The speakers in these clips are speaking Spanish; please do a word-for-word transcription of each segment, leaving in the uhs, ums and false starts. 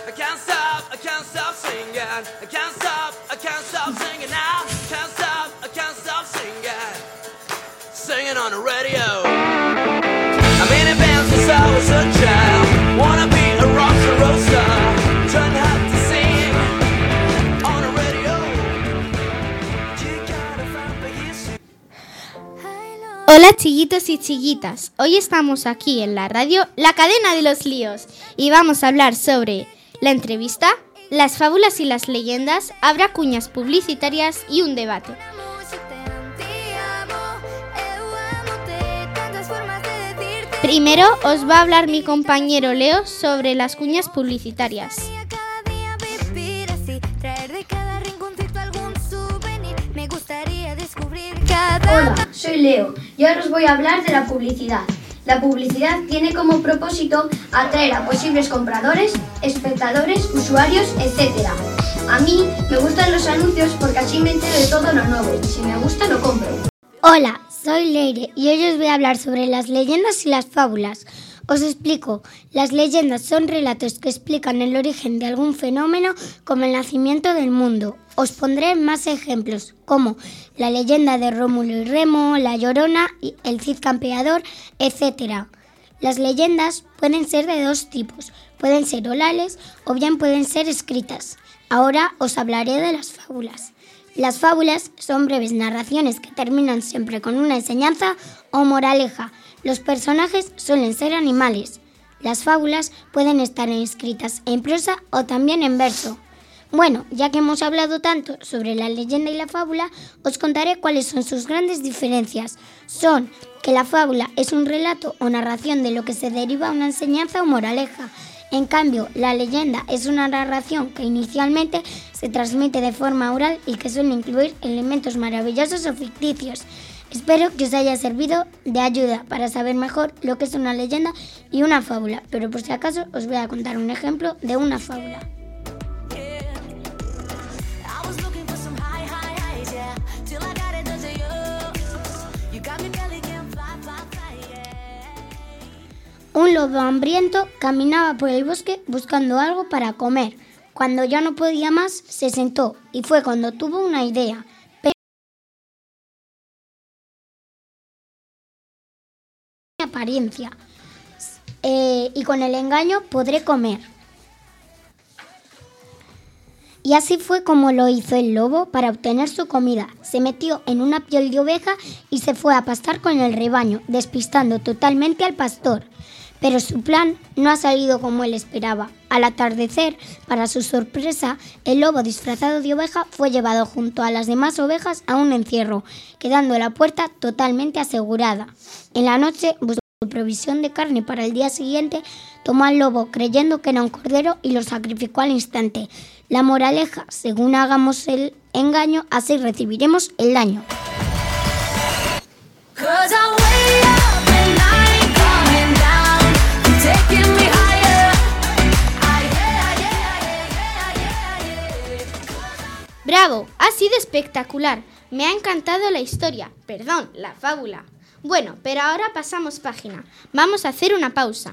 I can't stop, I can't stop singing. I can't stop, I can't stop singing now. Can't stop, I can't stop singing. Singing on the radio. I'm in a band since I was a child. Wanna be a rock and roll star. Trying hard to sing on the radio. You gotta find the music. Hola chiquitos y chiquitas, hoy estamos aquí en la radio La Cadena de los Líos y vamos a hablar sobre la entrevista, las fábulas y las leyendas, habrá cuñas publicitarias y un debate. Primero os va a hablar mi compañero Leo sobre las cuñas publicitarias. Hola, soy Leo y ahora os voy a hablar de la publicidad. La publicidad tiene como propósito atraer a posibles compradores, espectadores, usuarios, etcétera. A mí me gustan los anuncios porque así me entero de todo lo nuevo y si me gusta lo compro. Hola, soy Leire y hoy os voy a hablar sobre las leyendas y las fábulas. Os explico, las leyendas son relatos que explican el origen de algún fenómeno como el nacimiento del mundo. Os pondré más ejemplos, como la leyenda de Rómulo y Remo, la Llorona, el Cid Campeador, etcétera. Las leyendas pueden ser de dos tipos, pueden ser orales o bien pueden ser escritas. Ahora os hablaré de las fábulas. Las fábulas son breves narraciones que terminan siempre con una enseñanza o moraleja. Los personajes suelen ser animales. Las fábulas pueden estar escritas en prosa o también en verso. Bueno, ya que hemos hablado tanto sobre la leyenda y la fábula, os contaré cuáles son sus grandes diferencias. Son que la fábula es un relato o narración de lo que se deriva una enseñanza o moraleja. En cambio, la leyenda es una narración que inicialmente se transmite de forma oral y que suele incluir elementos maravillosos o ficticios. Espero que os haya servido de ayuda para saber mejor lo que es una leyenda y una fábula, pero por si acaso os voy a contar un ejemplo de una fábula. Un lobo hambriento caminaba por el bosque buscando algo para comer. Cuando ya no podía más, se sentó y fue cuando tuvo una idea. Apariencia eh, y con el engaño podré comer. Y así fue como lo hizo el lobo para obtener su comida. Se metió en una piel de oveja y se fue a pastar con el rebaño, despistando totalmente al pastor. Pero su plan no ha salido como él esperaba. Al atardecer, para su sorpresa, el lobo disfrazado de oveja fue llevado junto a las demás ovejas a un encierro, quedando la puerta totalmente asegurada. En la noche buscó provisión de carne para el día siguiente, tomó al lobo creyendo que era un cordero y lo sacrificó al instante. La moraleja, según hagamos el engaño, así recibiremos el daño. ¡Bravo! Ha sido espectacular. Me ha encantado la historia. Perdón, la fábula. Bueno, pero ahora pasamos página. Vamos a hacer una pausa.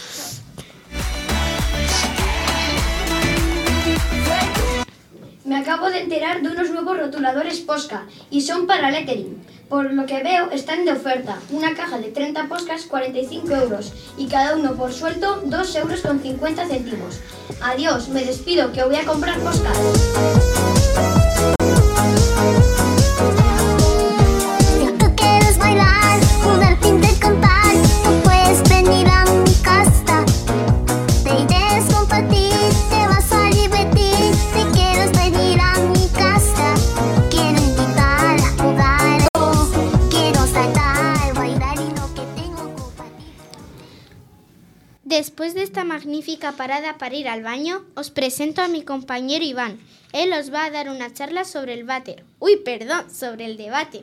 Me acabo de enterar de unos nuevos rotuladores Posca y son para lettering. Por lo que veo están de oferta. Una caja de treinta Poscas, cuarenta y cinco euros y cada uno por suelto dos euros con cincuenta céntimos. Adiós, me despido que voy a comprar Poscas. Después de esta magnífica parada para ir al baño, os presento a mi compañero Iván. Él os va a dar una charla sobre el váter. Uy, perdón, sobre el debate.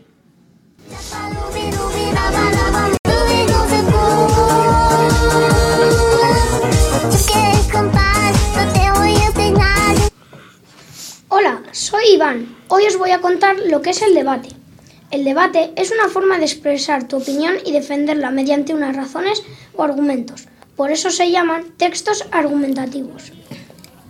Hola, soy Iván. Hoy os voy a contar lo que es el debate. El debate es una forma de expresar tu opinión y defenderla mediante unas razones o argumentos. Por eso se llaman textos argumentativos.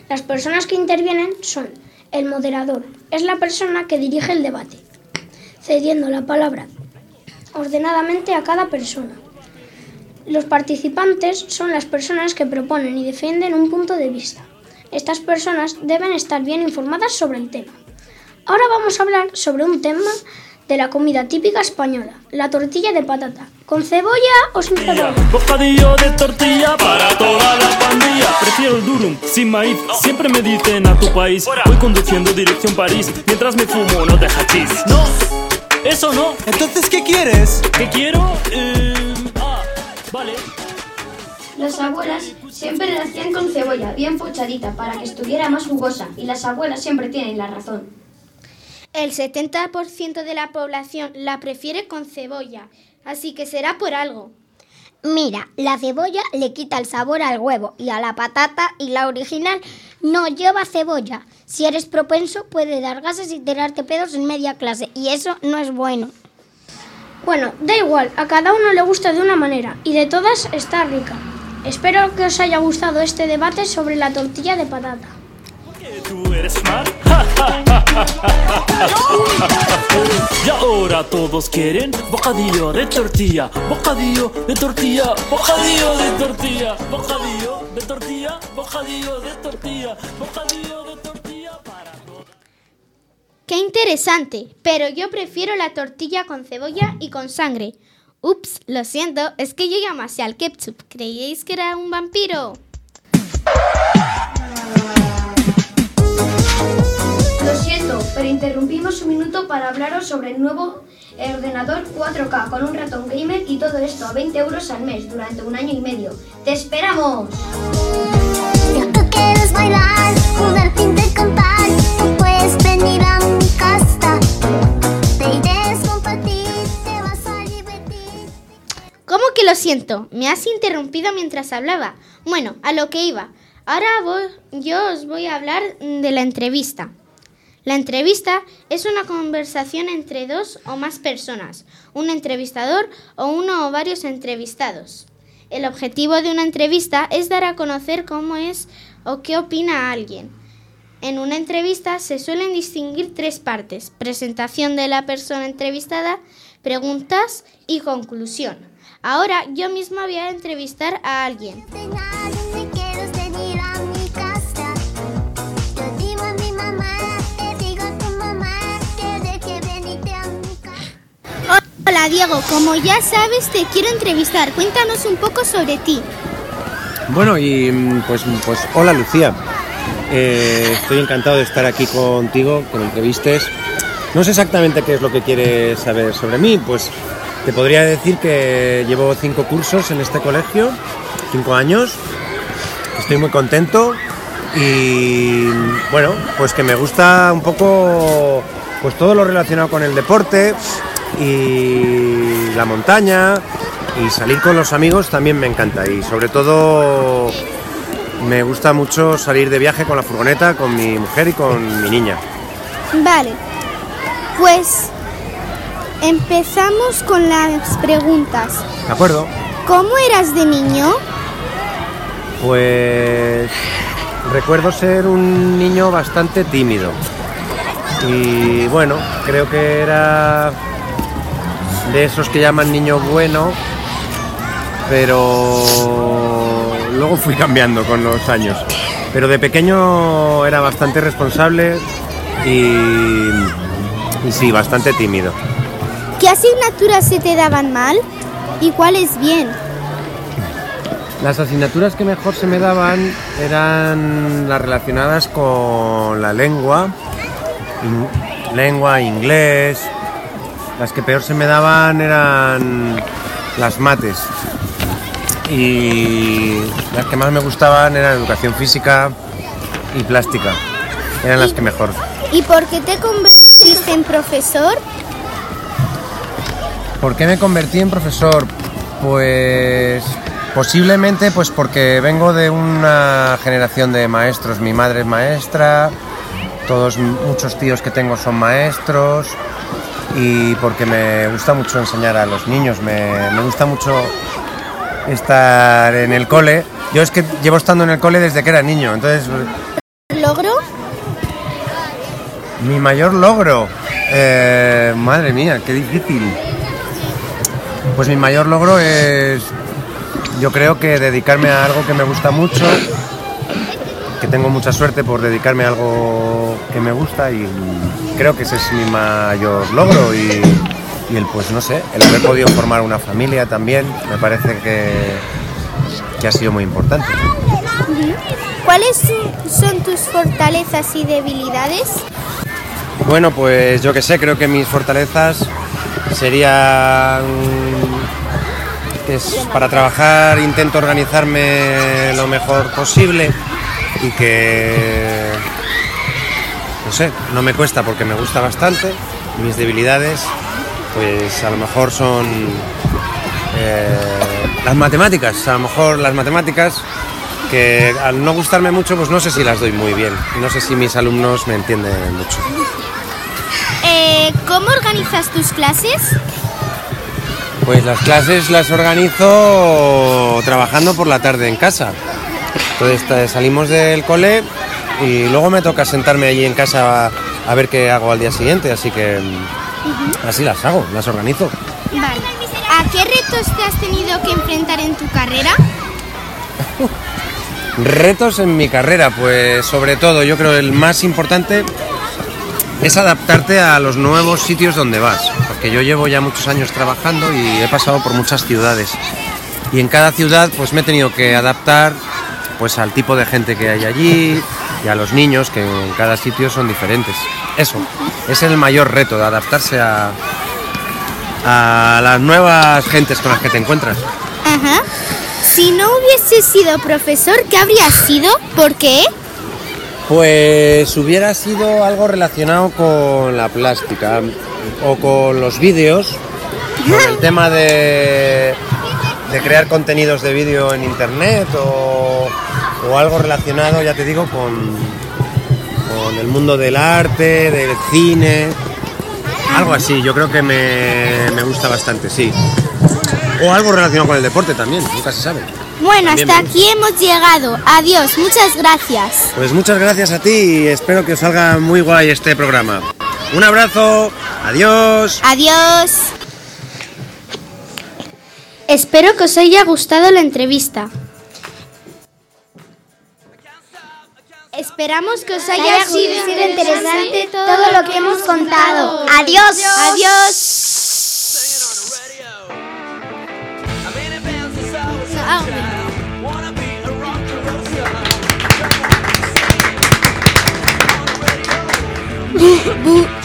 Las personas que intervienen son el moderador, es la persona que dirige el debate, cediendo la palabra ordenadamente a cada persona. Los participantes son las personas que proponen y defienden un punto de vista. Estas personas deben estar bien informadas sobre el tema. Ahora vamos a hablar sobre un tema de la comida típica española, la tortilla de patata. ¿Con cebolla o sin cebolla? Bocadillo de tortilla para toda la pandilla. Prefiero el durum, sin maíz. Siempre me dicen a tu país. Voy conduciendo dirección París, mientras me fumo no de hachís. No, eso no. Entonces, ¿qué quieres? ¿Qué quiero? Eh... Ah, vale. Las abuelas siempre la hacían con cebolla, bien pochadita, para que estuviera más jugosa. Y las abuelas siempre tienen la razón. El setenta por ciento de la población la prefiere con cebolla, así que será por algo. Mira, la cebolla le quita el sabor al huevo y a la patata, y la original no lleva cebolla. Si eres propenso, puede dar gases y tirarte pedos en media clase, y eso no es bueno. Bueno, da igual, a cada uno le gusta de una manera, y de todas está rica. Espero que os haya gustado este debate sobre la tortilla de patata. ¿Tú eres smart? Y ahora todos quieren bocadillo de tortilla, bocadillo de tortilla, bocadillo de tortilla, bocadillo de tortilla, bocadillo de tortilla, bocadillo de tortilla para todos. ¡Qué interesante! Pero yo prefiero la tortilla con cebolla y con sangre. Ups, lo siento, es que yo llamase al ketchup. ¿Creíais que era un vampiro? Lo siento, pero interrumpimos un minuto para hablaros sobre el nuevo ordenador cuatro K con un ratón gamer y todo esto a veinte euros al mes durante un año y medio. ¡Te esperamos! Si tú quieres bailar, jugar, pintar, cantar, tú puedes venir a mi casa. Te iré compartir, te vas a divertir. ¿Cómo que lo siento? Me has interrumpido mientras hablaba. Bueno, a lo que iba. Ahora vos, yo os voy a hablar de la entrevista. La entrevista es una conversación entre dos o más personas, un entrevistador o uno o varios entrevistados. El objetivo de una entrevista es dar a conocer cómo es o qué opina alguien. En una entrevista se suelen distinguir tres partes: presentación de la persona entrevistada, preguntas y conclusión. Ahora yo misma voy a entrevistar a alguien. Hola Diego, como ya sabes te quiero entrevistar, cuéntanos un poco sobre ti. Bueno, y pues, pues hola Lucía, eh, estoy encantado de estar aquí contigo, que me entrevistes. No sé exactamente qué es lo que quieres saber sobre mí, pues te podría decir que llevo cinco cursos en este colegio, cinco años, estoy muy contento y bueno, pues que me gusta un poco pues todo lo relacionado con el deporte y la montaña, y salir con los amigos también me encanta, y sobre todo me gusta mucho salir de viaje con la furgoneta, con mi mujer y con mi niña. Vale, pues empezamos con las preguntas. ¿De acuerdo? ¿Cómo eras de niño? Pues recuerdo ser un niño bastante tímido y bueno, creo que era de esos que llaman niño bueno, pero luego fui cambiando con los años. Pero de pequeño era bastante responsable y, y sí, bastante tímido. ¿Qué asignaturas se te daban mal y cuáles bien? Las asignaturas que mejor se me daban eran las relacionadas con la lengua, in, lengua, inglés. Las que peor se me daban eran las mates, y las que más me gustaban eran educación física y plástica, eran las que mejor. ¿Y por qué te convertiste en profesor? ¿Por qué me convertí en profesor? Pues posiblemente pues porque vengo de una generación de maestros. Mi madre es maestra, todos muchos tíos que tengo son maestros, y porque me gusta mucho enseñar a los niños, me, me gusta mucho estar en el cole. Yo es que llevo estando en el cole desde que era niño, entonces logro? Mi mayor logro. Eh, madre mía, qué difícil. Pues mi mayor logro es, yo creo que dedicarme a algo que me gusta mucho, que tengo mucha suerte por dedicarme a algo que me gusta y creo que ese es mi mayor logro y, y el, pues no sé, el haber podido formar una familia también, me parece que, que ha sido muy importante. ¿Cuáles son tus fortalezas y debilidades? Bueno, pues yo qué sé, creo que mis fortalezas serían que es, para trabajar intento organizarme lo mejor posible y que, no sé, no me cuesta porque me gusta bastante. Mis debilidades, pues a lo mejor son eh, las matemáticas, a lo mejor las matemáticas que al no gustarme mucho, pues no sé si las doy muy bien, no sé si mis alumnos me entienden mucho. Eh, ¿Cómo organizas tus clases? Pues las clases las organizo trabajando por la tarde en casa. Entonces salimos del cole y luego me toca sentarme allí en casa a, a ver qué hago al día siguiente, así que uh-huh. así las hago, las organizo. Vale. ¿A qué retos te has tenido que enfrentar en tu carrera? Retos en mi carrera, pues sobre todo yo creo el más importante es adaptarte a los nuevos sitios donde vas, porque yo llevo ya muchos años trabajando y he pasado por muchas ciudades y en cada ciudad pues me he tenido que adaptar pues al tipo de gente que hay allí y a los niños que en cada sitio son diferentes. Eso es el mayor reto, de adaptarse a, a las nuevas gentes con las que te encuentras. Ajá. Si no hubieses sido profesor, ¿qué habrías sido? ¿Por qué? Pues hubiera sido algo relacionado con la plástica o con los vídeos, con el tema de, de crear contenidos de vídeo en internet o, o algo relacionado, ya te digo, con, con el mundo del arte, del cine, algo así. Yo creo que me, me gusta bastante, sí. O algo relacionado con el deporte también, nunca se sabe. Bueno, También hasta me aquí hemos llegado. Adiós, muchas gracias. Pues muchas gracias a ti y espero que os salga muy guay este programa. Un abrazo, adiós. Adiós. Espero que os haya gustado la entrevista. Esperamos que os haya, haya sido sido interesante todo, todo lo que hemos contado. Adiós. Adiós. Bu-